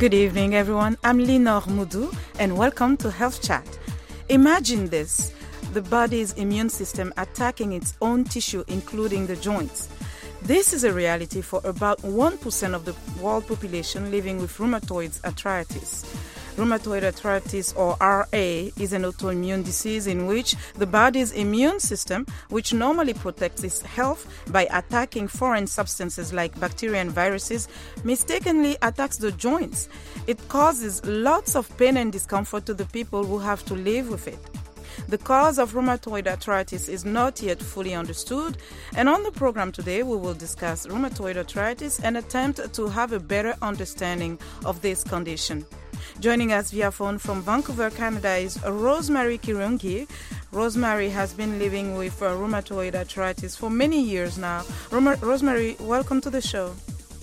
Good evening, everyone. I'm Linor Moudou, and welcome to Health Chat. Imagine this, the body's immune system attacking its own tissue, including the joints. This is a reality for about 1% of the world population living with rheumatoid arthritis. Rheumatoid arthritis, or RA, is an autoimmune disease in which the body's immune system, which normally protects its health by attacking foreign substances like bacteria and viruses, mistakenly attacks the joints. It causes lots of pain and discomfort to the people who have to live with it. The cause of rheumatoid arthritis is not yet fully understood, and on the program today we will discuss rheumatoid arthritis and attempt to have a better understanding of this condition. Joining us via phone from Vancouver, Canada is Rosemary Kirungi. Rosemary has been living with rheumatoid arthritis for many years now. Rosemary, welcome to the show.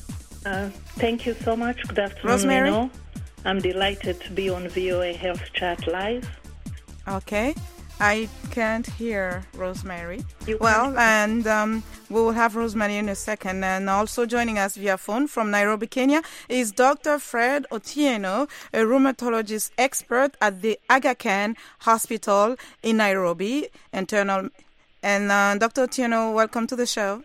Thank you so much. Good afternoon, Rosemary. Lino. I'm delighted to be on VOA Health Chat Live. Okay. I can't hear Rosemary. You well, and we will have Rosemary in a second. And also joining us via phone from Nairobi, Kenya, is Dr. Fred Otieno, a rheumatologist expert at the Aga Khan Hospital in Nairobi. And Dr. Otieno, welcome to the show.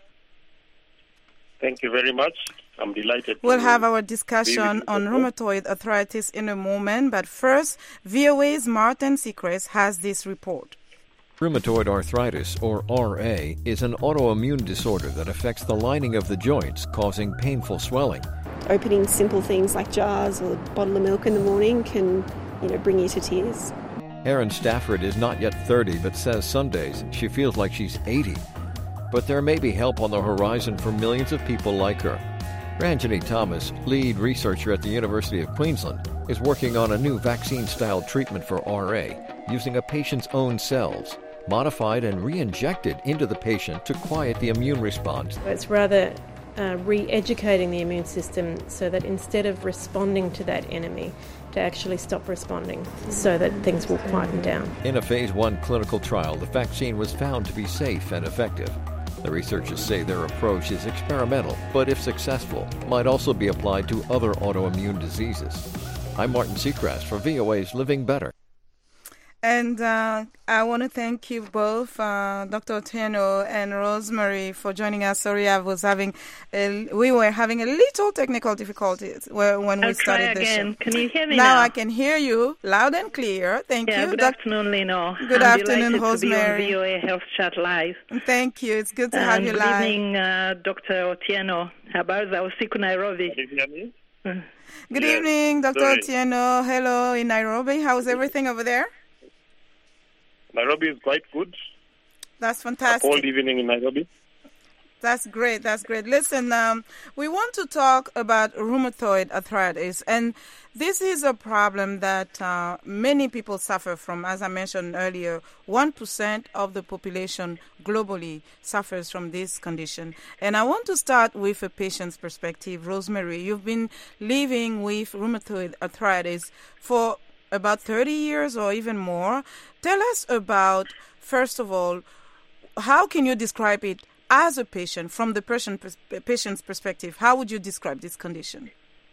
Thank you very much. I'm delighted. We'll have our discussion on rheumatoid arthritis in a moment, but first, VOA's Martin Seacrest has this report. Rheumatoid arthritis, or RA, is an autoimmune disorder that affects the lining of the joints, causing painful swelling. Opening simple things like jars or a bottle of milk in the morning can, bring you to tears. Erin Stafford is not yet 30, but says some days she feels like she's 80. But there may be help on the horizon for millions of people like her. Ranjani Thomas, lead researcher at the University of Queensland, is working on a new vaccine-style treatment for RA using a patient's own cells, modified and re-injected into the patient to quiet the immune response. It's rather re-educating the immune system so that instead of responding to that enemy, to actually stop responding so that things will quieten down. In a phase 1 clinical trial, the vaccine was found to be safe and effective. The researchers say their approach is experimental, but if successful, might also be applied to other autoimmune diseases. I'm Martin Seacrest for VOA's Living Better. And I want to thank you both, Dr. Otieno and Rosemary, for joining us. Sorry, we were having a little technical difficulties when we started the show. Can you hear me now? I can hear you loud and clear. Thank you. Good afternoon, Lino. Good afternoon, To Rosemary. be on VOA Health Chat Live. Thank you. It's good to have you live. Good evening, Dr. Otieno. Habari za usiku Nairobi. Can you hear me? Good evening, Dr. Otieno. Hello in Nairobi. How's everything over there? Nairobi is quite good. That's fantastic. A cold evening in Nairobi. That's great. Listen, we want to talk about rheumatoid arthritis, and this is a problem that many people suffer from. As I mentioned earlier, 1% of the population globally suffers from this condition. And I want to start with a patient's perspective. Rosemary, you've been living with rheumatoid arthritis for about 30 years or even more. Tell us about, first of all, how can you describe it as a patient, from the patient's perspective? How would you describe this condition?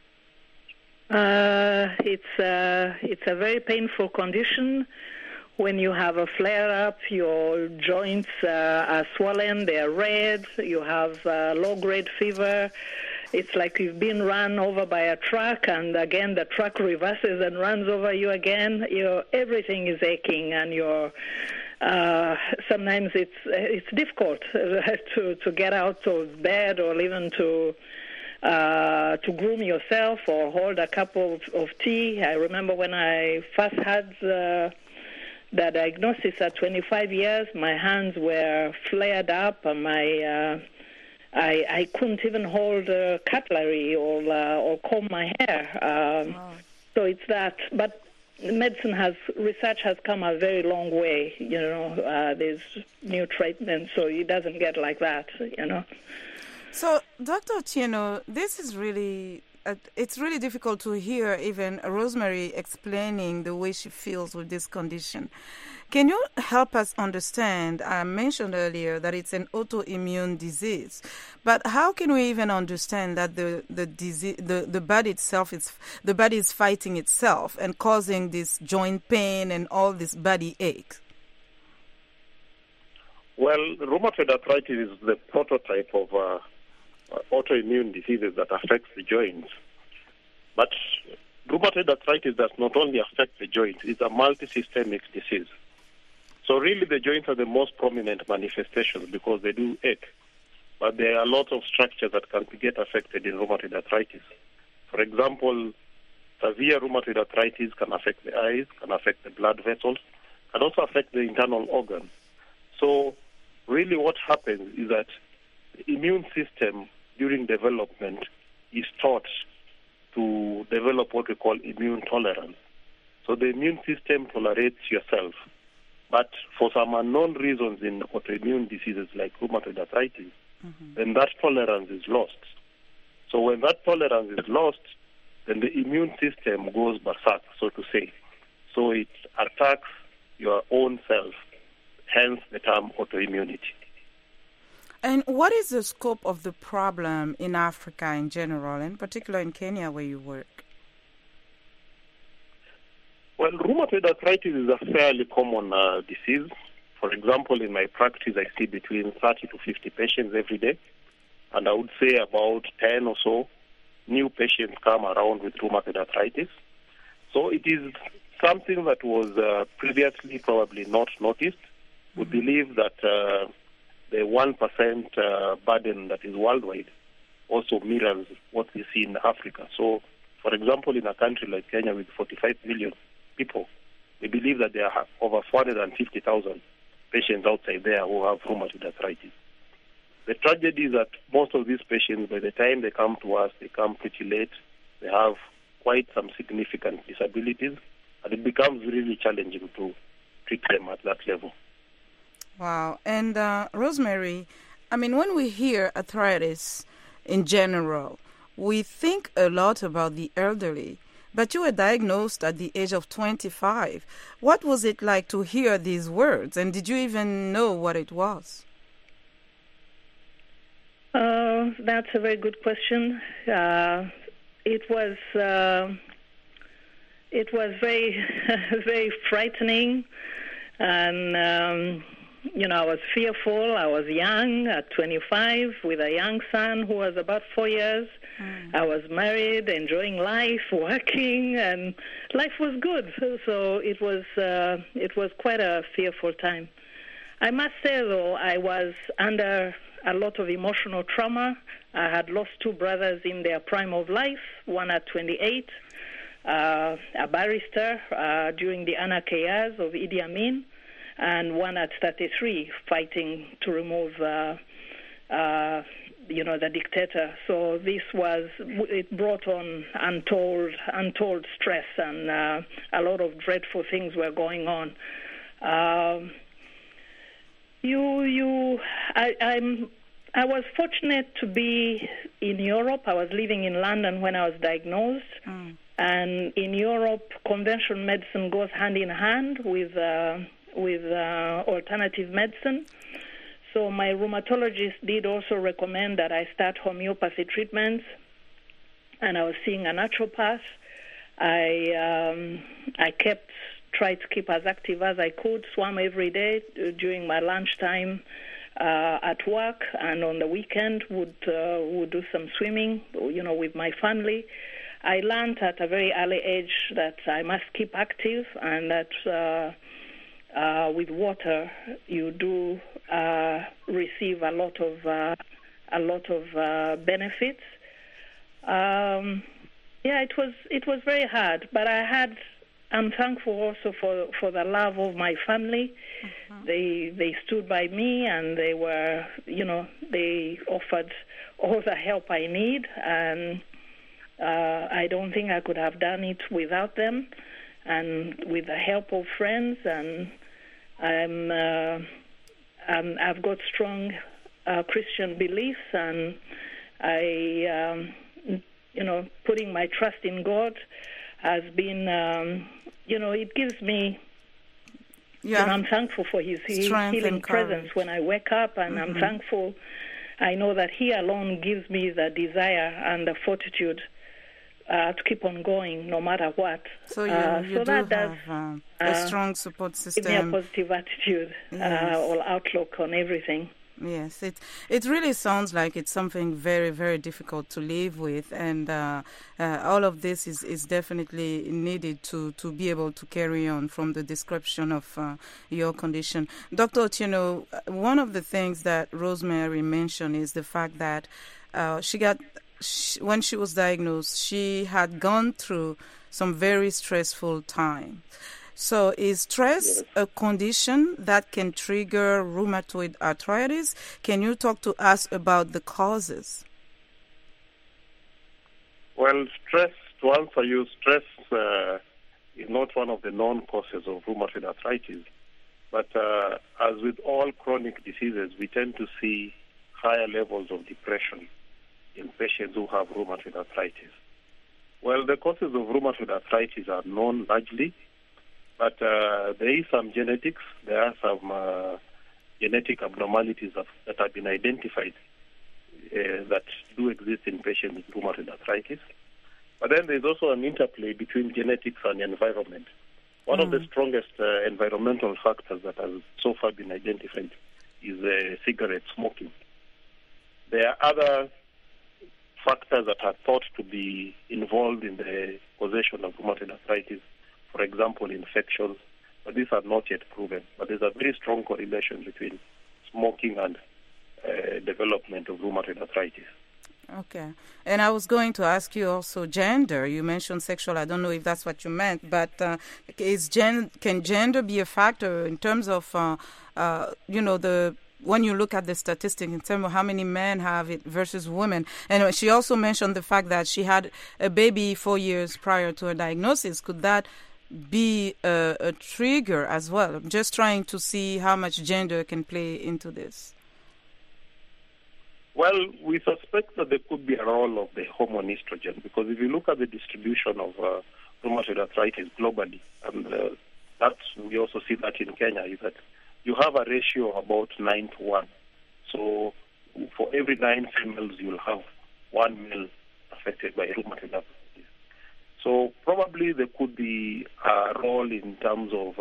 It's a very painful condition. When you have a flare-up, your joints are swollen, they are red, you have low-grade fever. It's like you've been run over by a truck, and again the truck reverses and runs over you again. Everything is aching, and sometimes it's difficult to get out of bed, or even to groom yourself or hold a cup of tea. I remember when I first had the diagnosis at 25 years, my hands were flared up, and I couldn't even hold cutlery or comb my hair. Wow. So it's that. But research has come a very long way. There's new treatments, so it doesn't get like that. So, Dr. Otieno, this is really it's really difficult to hear even Rosemary explaining the way she feels with this condition. Can you help us understand? I mentioned earlier that it's an autoimmune disease, but how can we even understand that the disease, the body itself the body is fighting itself and causing this joint pain and all this body aches? Well, rheumatoid arthritis is the prototype of autoimmune diseases that affects the joints. But rheumatoid arthritis does not only affect the joints; it's a multi-systemic disease. So really the joints are the most prominent manifestations because they do ache. But there are a lot of structures that can get affected in rheumatoid arthritis. For example, severe rheumatoid arthritis can affect the eyes, can affect the blood vessels, can also affect the internal organs. So really what happens is that the immune system during development is taught to develop what we call immune tolerance. So the immune system tolerates yourself. But for some unknown reasons in autoimmune diseases like rheumatoid arthritis, then that tolerance is lost. So when that tolerance is lost, then the immune system goes berserk, so to say. So it attacks your own self, hence the term autoimmunity. And what is the scope of the problem in Africa in general, in particular in Kenya where you work? Well, rheumatoid arthritis is a fairly common disease. For example, in my practice, I see between 30 to 50 patients every day. And I would say about 10 or so new patients come around with rheumatoid arthritis. So it is something that was previously probably not noticed. We believe that the 1% burden that is worldwide also mirrors what we see in Africa. So, for example, in a country like Kenya with 45 million people, we believe that there are over 450,000 patients outside there who have rheumatoid arthritis. The tragedy is that most of these patients, by the time they come to us, they come pretty late. They have quite some significant disabilities, and it becomes really challenging to treat them at that level. Wow. And Rosemary, I mean, when we hear arthritis in general, we think a lot about the elderly. But you were diagnosed at the age of 25. What was it like to hear these words? And did you even know what it was? That's a very good question. It was very, very frightening. And, I was fearful. I was young at 25 with a young son who was about 4 years. I was married, enjoying life, working, and life was good. So it was quite a fearful time. I must say, though, I was under a lot of emotional trauma. I had lost two brothers in their prime of life, one at 28, a barrister during the anarchy years of Idi Amin, and one at 33, fighting to remove the dictator. So it brought on untold stress, and a lot of dreadful things were going on. I was fortunate to be in Europe. I was living in London when I was diagnosed. And in Europe, conventional medicine goes hand in hand with alternative medicine. So my rheumatologist did also recommend that I start homeopathy treatments, and I was seeing a naturopath. I tried to keep as active as I could, swam every day during my lunchtime at work, and on the weekend would do some swimming, with my family. I learned at a very early age that I must keep active, and that with water you do receive a lot of benefits. It was very hard, but I'm thankful also for the love of my family. They stood by me, and they were, they offered all the help I need, and I don't think I could have done it without them, and with the help of friends. And I've got strong Christian beliefs, and putting my trust in God has been, it gives me, I'm thankful for His healing presence when I wake up, and I'm thankful. I know that He alone gives me the desire and the fortitude to keep on going no matter what. So you do have a strong support system. Give me a positive attitude or outlook on everything. Yes, it really sounds like it's something very, very difficult to live with, and all of this is definitely needed to be able to carry on from the description of your condition. Dr. Otieno, one of the things that Rosemary mentioned is the fact that when she was diagnosed, she had gone through some very stressful time. So is stress a condition that can trigger rheumatoid arthritis? Can you talk to us about the causes? Well, to answer you, stress is not one of the known causes of rheumatoid arthritis. But as with all chronic diseases, we tend to see higher levels of depression in patients who have rheumatoid arthritis. Well, the causes of rheumatoid arthritis are known largely, but there is some genetics. There are some genetic abnormalities that have been identified that do exist in patients with rheumatoid arthritis. But then there's also an interplay between genetics and environment. One of the strongest environmental factors that has so far been identified is cigarette smoking. There are other factors that are thought to be involved in the causation of rheumatoid arthritis, for example, infections, but these are not yet proven. But there's a very strong correlation between smoking and development of rheumatoid arthritis. Okay. And I was going to ask you also gender. You mentioned sexual. I don't know if that's what you meant, but can gender be a factor in terms of, when you look at the statistics in terms of how many men have it versus women? And she also mentioned the fact that she had a baby 4 years prior to her diagnosis. Could that be a trigger as well? I'm just trying to see how much gender can play into this. Well, we suspect that there could be a role of the hormone estrogen, because if you look at the distribution of rheumatoid arthritis globally, and we also see that in Kenya, is that you have a ratio of about 9-1. So for every 9 females, you'll have 1 male affected by rheumatoid arthritis. So probably there could be a role in terms of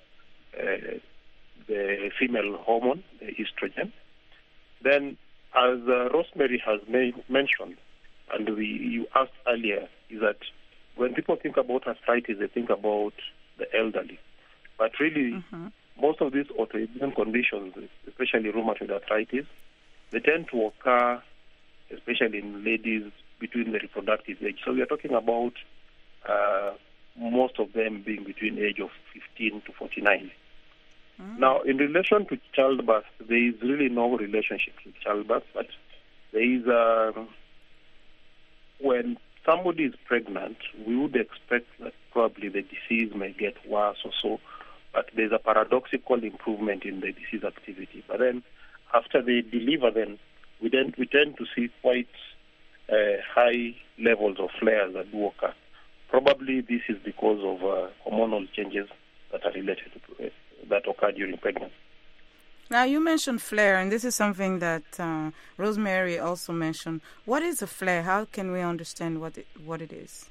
the female hormone, the estrogen. Then, as Rosemary has mentioned, and you asked earlier, is that when people think about arthritis, they think about the elderly. But really, most of these autoimmune conditions, especially rheumatoid arthritis, they tend to occur, especially in ladies between the reproductive age. So we are talking about most of them being between the age of 15 to 49. Now, in relation to childbirth, there is really no relationship with childbirth, but there is when somebody is pregnant, we would expect that probably the disease may get worse or so, but there's a paradoxical improvement in the disease activity. But then, after they deliver, then we tend to see quite high levels of flares that do occur. Probably this is because of hormonal changes that are related to it, that occur during pregnancy. Now, you mentioned flare, and this is something that Rosemary also mentioned. What is a flare? How can we understand what it is?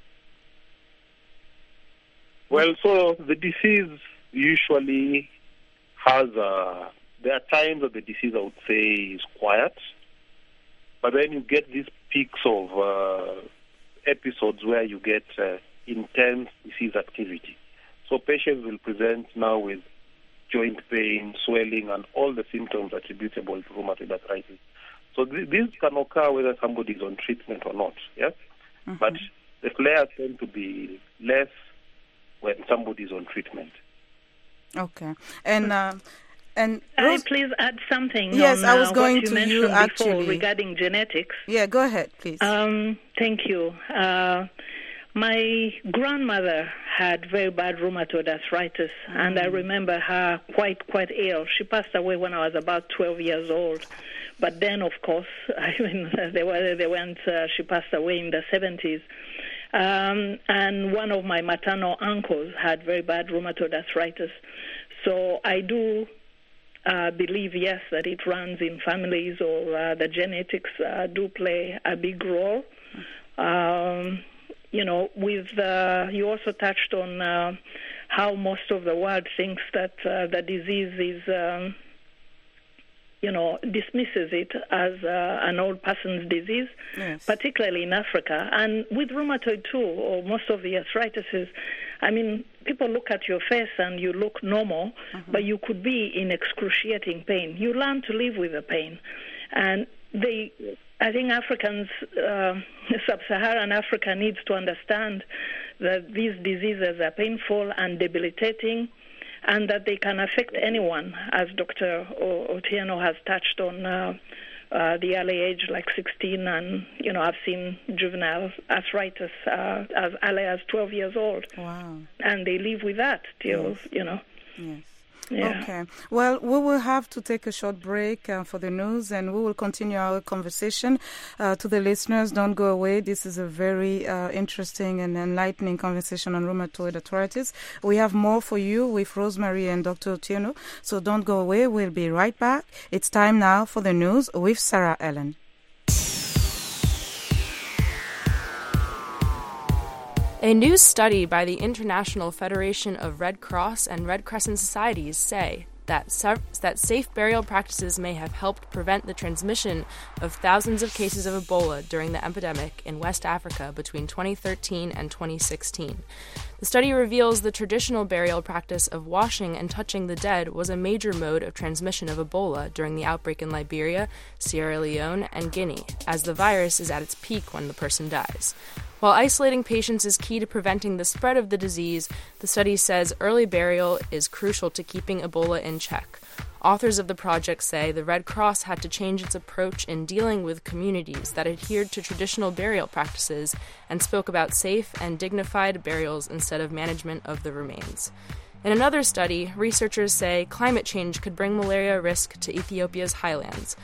Well, so the disease usually has there are times that the disease, I would say, is quiet, but then you get these peaks of episodes where you get intense disease activity. So patients will present now with joint pain, swelling, and all the symptoms attributable to rheumatoid arthritis. So these can occur whether somebody is on treatment or not, yes? But the flares tend to be less when somebody is on treatment. Okay. And can I please add something? Yes, on, I was going what you to you actually regarding genetics. Yeah, go ahead, please. Thank you. My grandmother had very bad rheumatoid arthritis, and I remember her quite ill. She passed away when I was about 12 years old. But then, of course, she passed away in the 70s. And one of my maternal uncles had very bad rheumatoid arthritis. So I do believe, yes, that it runs in families, or the genetics do play a big role. You also touched on how most of the world thinks that the disease is, dismisses it as an old person's disease, yes, particularly in Africa. And with rheumatoid too, or most of the arthritis, people look at your face and you look normal, but you could be in excruciating pain. You learn to live with the pain. And I think Africans, sub-Saharan Africa needs to understand that these diseases are painful and debilitating, and that they can affect anyone, as Dr. Otieno has touched on the early age, like 16, and, I've seen juvenile arthritis as early as 12 years old. Wow. And they live with that till, Yes. Yeah. Okay. Well, we will have to take a short break for the news, and we will continue our conversation. To the listeners, don't go away. This is a very interesting and enlightening conversation on rheumatoid arthritis. We have more for you with Rosemary and Dr. Otieno, so don't go away. We'll be right back. It's time now for the news with Sarah Ellen. A new study by the International Federation of Red Cross and Red Crescent Societies say that safe burial practices may have helped prevent the transmission of thousands of cases of Ebola during the epidemic in West Africa between 2013 and 2016. The study reveals the traditional burial practice of washing and touching the dead was a major mode of transmission of Ebola during the outbreak in Liberia, Sierra Leone, and Guinea, as the virus is at its peak when the person dies. While isolating patients is key to preventing the spread of the disease, the study says early burial is crucial to keeping Ebola in check. Authors of the project say the Red Cross had to change its approach in dealing with communities that adhered to traditional burial practices and spoke about safe and dignified burials instead of management of the remains. In another study, researchers say climate change could bring malaria risk to Ethiopia's highlands.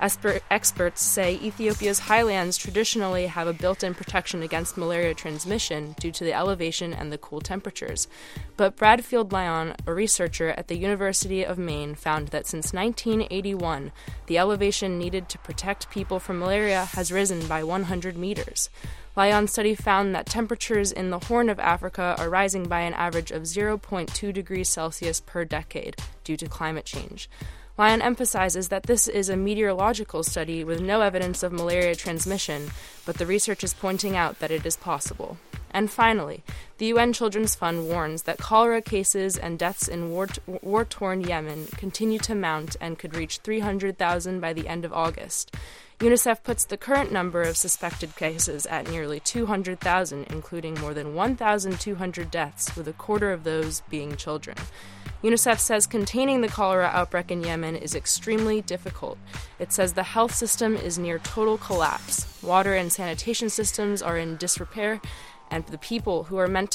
Experts say Ethiopia's highlands traditionally have a built-in protection against malaria transmission due to the elevation and the cool temperatures. But Bradfield Lyon, a researcher at the University of Maine, found that since 1981, the elevation needed to protect people from malaria has risen by 100 meters. Lyon's study found that temperatures in the Horn of Africa are rising by an average of 0.2 degrees Celsius per decade due to climate change. Lyon emphasizes that this is a meteorological study with no evidence of malaria transmission, but the research is pointing out that it is possible. And finally, the UN Children's Fund warns that cholera cases and deaths in war-torn Yemen continue to mount and could reach 300,000 by the end of August. UNICEF puts the current number of suspected cases at nearly 200,000, including more than 1,200 deaths, with a quarter of those being children. UNICEF says containing the cholera outbreak in Yemen is extremely difficult. It says the health system is near total collapse. Water and sanitation systems are in disrepair, and the people who are meant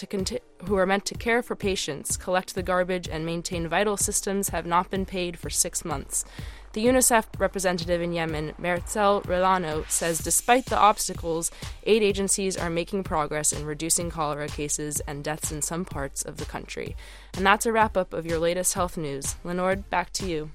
to care for patients, collect the garbage, and maintain vital systems have not been paid for 6 months. The UNICEF representative in Yemen, Marcel Relano, says despite the obstacles, aid agencies are making progress in reducing cholera cases and deaths in some parts of the country. And that's a wrap-up of your latest health news. Lenore, back to you.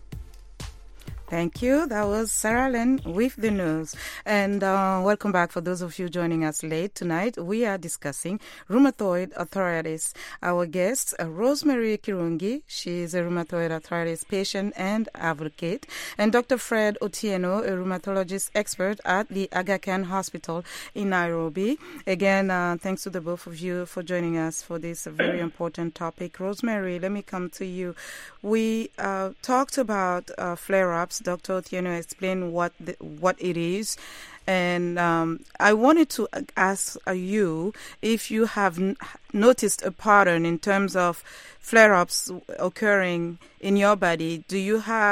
Thank you. That was Sarah Lynn with the news. And welcome back for those of you joining us late tonight. We are discussing rheumatoid arthritis. Our guest, Rosemary Kirungi, she is a rheumatoid arthritis patient and advocate, and Dr. Fred Otieno, a rheumatologist expert at the Aga Khan Hospital in Nairobi. Again, thanks to the both of you for joining us for this very important topic. Rosemary, let me come to you. We talked about flare-ups. Dr. Otieno explained what it is. And I wanted to ask you if you have noticed a pattern in terms of flare-ups occurring in your body. Do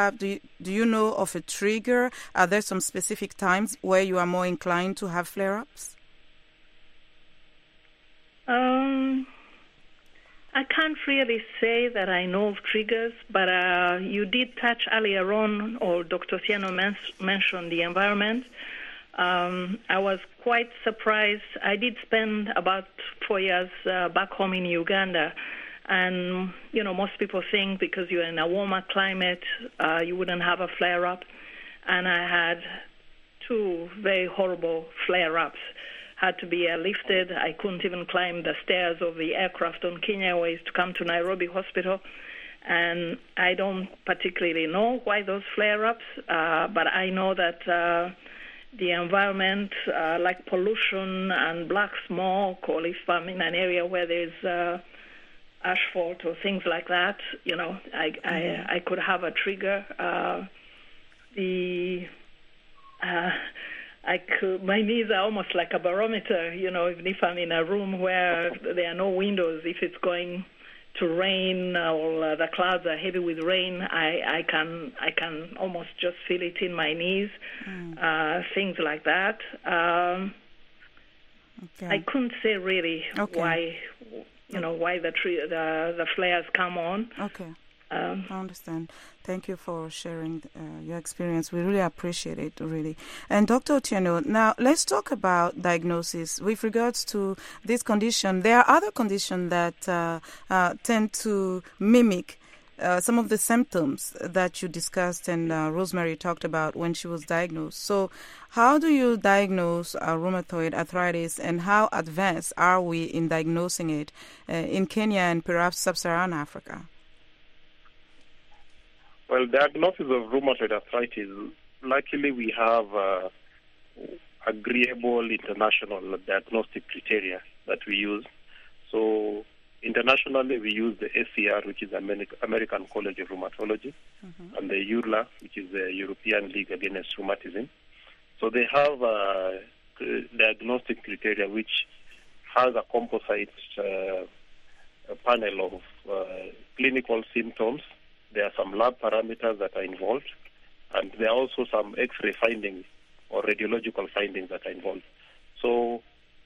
you know of a trigger? Are there some specific times where you are more inclined to have flare-ups? I can't really say that I know of triggers, but you did touch earlier on, or Dr. Tieno mentioned the environment. I was quite surprised. I did spend about 4 years back home in Uganda, and, most people think because you're in a warmer climate, you wouldn't have a flare-up, and I had 2 very horrible flare-ups. Had to be airlifted. I couldn't even climb the stairs of the aircraft on Kenya Airways to come to Nairobi Hospital. And I don't particularly know why those flare-ups, but I know that the environment, like pollution and black smoke, or if I'm in an area where there's asphalt or things like that, I could have a trigger. My knees are almost like a barometer, even if I'm in a room where there are no windows, if it's going to rain or the clouds are heavy with rain, I can almost just feel it in my knees, things like that. Okay. I couldn't say really why, why the flares come on. Okay. I understand. Thank you for sharing your experience. We really appreciate it, really. And Dr. Otieno, now let's talk about diagnosis. With regards to this condition, there are other conditions that tend to mimic some of the symptoms that you discussed and Rosemary talked about when she was diagnosed. So how do you diagnose rheumatoid arthritis, and how advanced are we in diagnosing it in Kenya and perhaps sub-Saharan Africa? Well, diagnosis of rheumatoid arthritis, luckily we have agreeable international diagnostic criteria that we use. So internationally we use the ACR, which is American College of Rheumatology, and the EULA, which is the European League Against Rheumatism. So they have diagnostic criteria which has a composite panel of clinical symptoms. There are some lab parameters that are involved, and there are also some X-ray findings or radiological findings that are involved. So,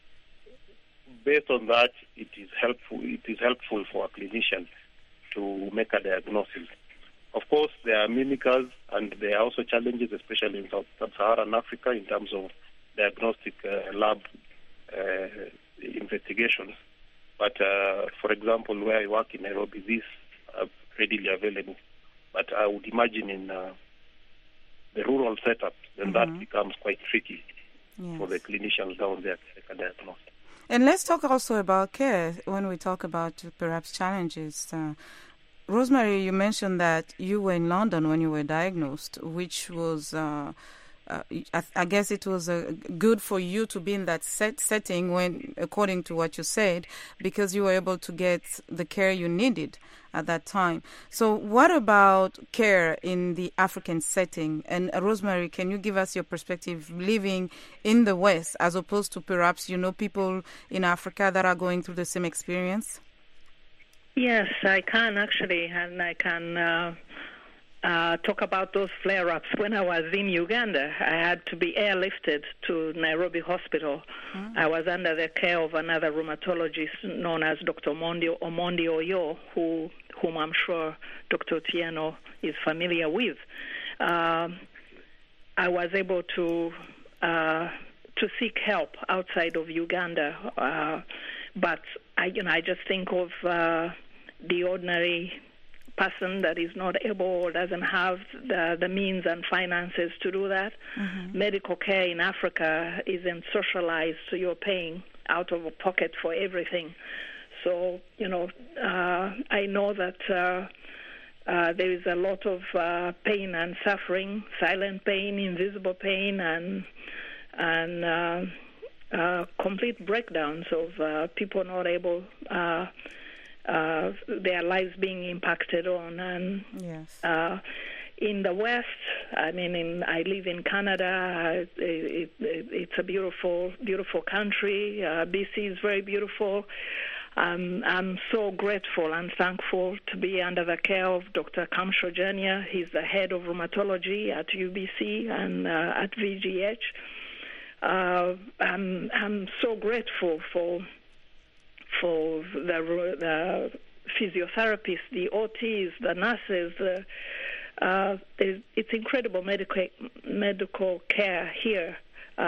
based on that, it is helpful for a clinician to make a diagnosis. Of course, there are mimickers, and there are also challenges, especially in sub-Saharan Africa, in terms of diagnostic lab investigations. But, for example, where I work in Nairobi, these are readily available. But I would imagine in the rural setup, then that becomes quite tricky for the clinicians down there to make a diagnosis. And let's talk also about care when we talk about perhaps challenges. Rosemary, you mentioned that you were in London when you were diagnosed, which was, I guess it was good for you to be in that setting when, according to what you said, because you were able to get the care you needed at that time. So what about care in the African setting? And Rosemary, can you give us your perspective living in the West as opposed to perhaps, people in Africa that are going through the same experience? Yes, I can actually, and I can talk about those flare-ups. When I was in Uganda, I had to be airlifted to Nairobi Hospital. I was under the care of another rheumatologist known as Dr. Omondi Oyo, whom I'm sure Dr. Otieno is familiar with. I was able to seek help outside of Uganda, but I just think of the ordinary person that is not able or doesn't have the means and finances to do that. Medical care in Africa isn't socialized, so you're paying out of a pocket for everything. So, I know that there is a lot of pain and suffering, silent pain, invisible pain, and complete breakdowns of people not able their lives being impacted on. And in the West, I live in Canada. It's a beautiful, beautiful country. BC is very beautiful. I'm so grateful and thankful to be under the care of Dr. Kamsho Jenya. He's the head of rheumatology at UBC and at VGH. I'm so grateful for of the physiotherapists, the OTs, the nurses. It's incredible medical care here.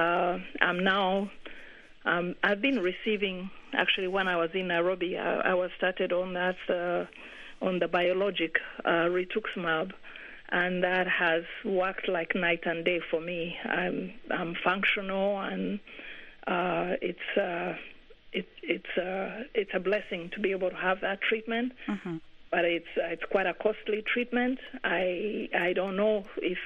I've been receiving, actually, when I was in Nairobi, I was started on that on the biologic rituximab, and that has worked like night and day for me. I'm functional, and it's a blessing to be able to have that treatment. Mm-hmm. But it's quite a costly treatment. I don't know if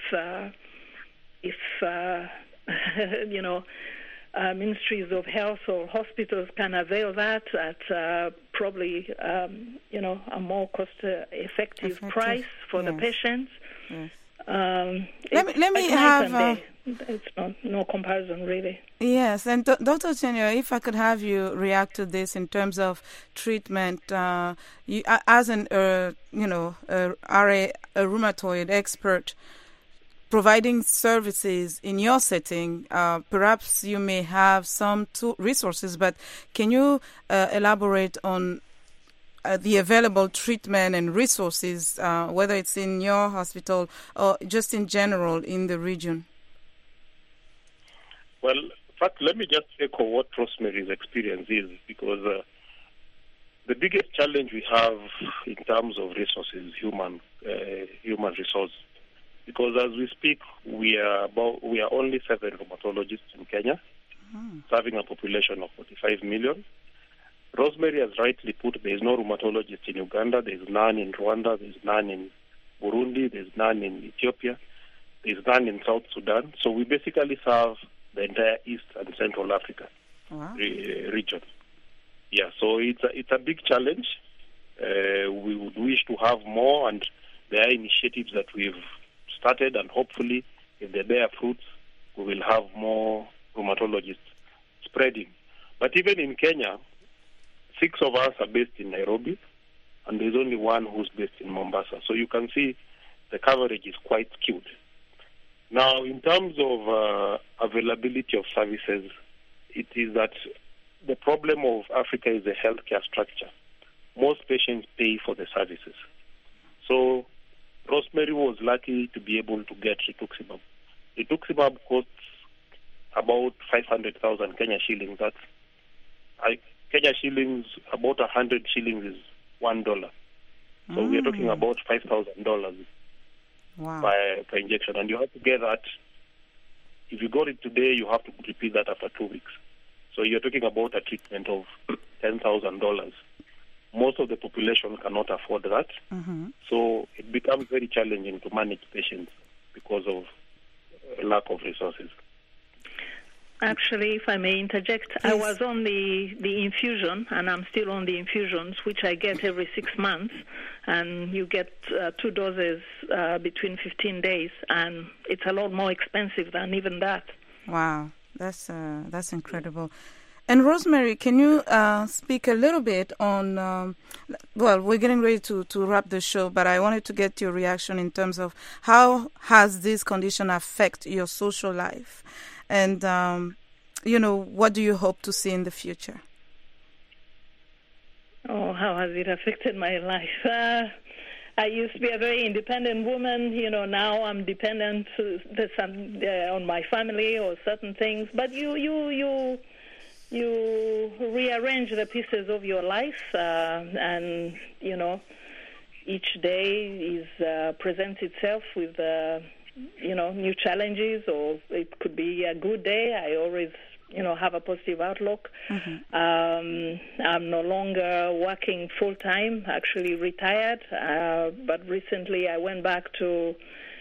ministries of health or hospitals can avail that at probably a more cost-effective price for the patients. Yes. Let me have. It's no comparison, really. Yes, and Dr. Otieno, if I could have you react to this in terms of treatment, you, as an a rheumatoid expert, providing services in your setting, perhaps you may have some resources, but can you elaborate on the available treatment and resources, whether it's in your hospital or just in general in the region? Well, in fact, let me just echo what Rosemary's experience is, because the biggest challenge we have in terms of resources, human resource, because as we speak, we are only 7 rheumatologists in Kenya, serving a population of 45 million. Rosemary has rightly put, there is no rheumatologist in Uganda, there is none in Rwanda, there is none in Burundi, there is none in Ethiopia, there is none in South Sudan. So we basically serve the entire East and Central Africa region. Yeah, so it's a big challenge. We would wish to have more, and there are initiatives that we've started, and hopefully, if they bear fruits, we will have more rheumatologists spreading. But even in Kenya, 6 of us are based in Nairobi, and there's only 1 who's based in Mombasa. So you can see the coverage is quite skewed. Now, in terms of availability of services, it is that the problem of Africa is the healthcare structure. Most patients pay for the services. So Rosemary was lucky to be able to get rituximab. Rituximab costs about 500,000 Kenya shillings. That's Kenya shillings, about 100 shillings is $1. So we are talking about $5,000 per injection. And you have to get that. If you got it today, you have to repeat that after 2 weeks. So you're talking about a treatment of $10,000. Most of the population cannot afford that. Mm-hmm. So it becomes very challenging to manage patients because of lack of resources. Actually, if I may interject, yes. I was on the infusion, and I'm still on the infusions, which I get every 6 months, and you get 2 doses between 15 days, and it's a lot more expensive than even that. Wow, that's incredible. And Rosemary, can you speak a little bit on, we're getting ready to wrap the show, but I wanted to get your reaction in terms of how has this condition affect your social life? And, what do you hope to see in the future? Oh, how has it affected my life? I used to be a very independent woman. Now I'm dependent on my family or certain things. But you rearrange the pieces of your life, and each day presents itself with new challenges, or it could be a good day. I always have a positive outlook. Mm-hmm. I'm no longer working full time, actually retired, but recently I went back to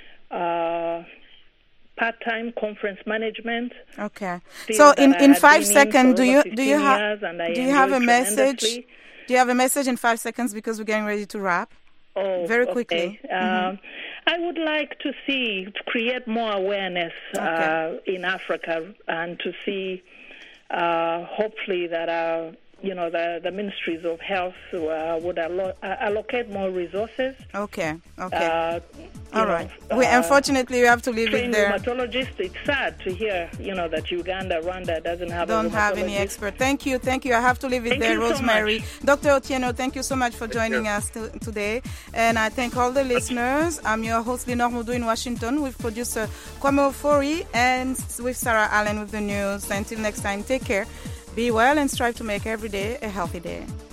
part-time conference management. Okay. So in 5 seconds, do you have a message? Do you have a message in 5 seconds, because we're getting ready to wrap? Oh, very quickly. Okay. I would like to create more awareness in Africa, and to see hopefully that the ministries of health would allocate more resources. Okay. All right. Unfortunately, we have to leave it there. Rheumatologists. It's sad to hear, that Uganda, Rwanda doesn't have any expert. Thank you. I have to leave it there, Rosemary. So Dr. Otieno, thank you so much for joining us today. And I thank all the listeners. I'm your host, Lenore Moudou in Washington, with producer Kwame Ofori and with Sarah Allen with the news. Until next time, take care, be well, and strive to make every day a healthy day.